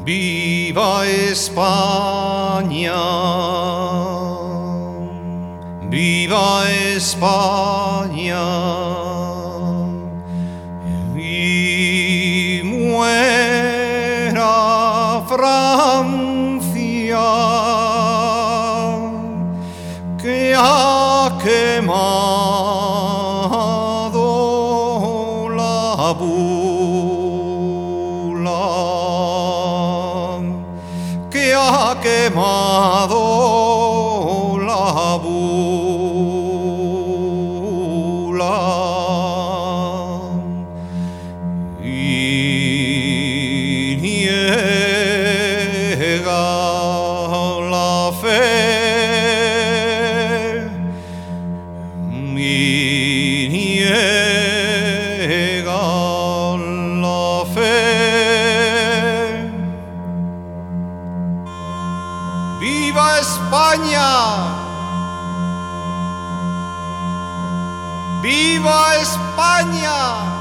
Viva España, viva España, y muera Francia, que ha quemado la bula, que ha quemado la bula y niega la fe, y niega la fe. ¡Viva España! ¡Viva España!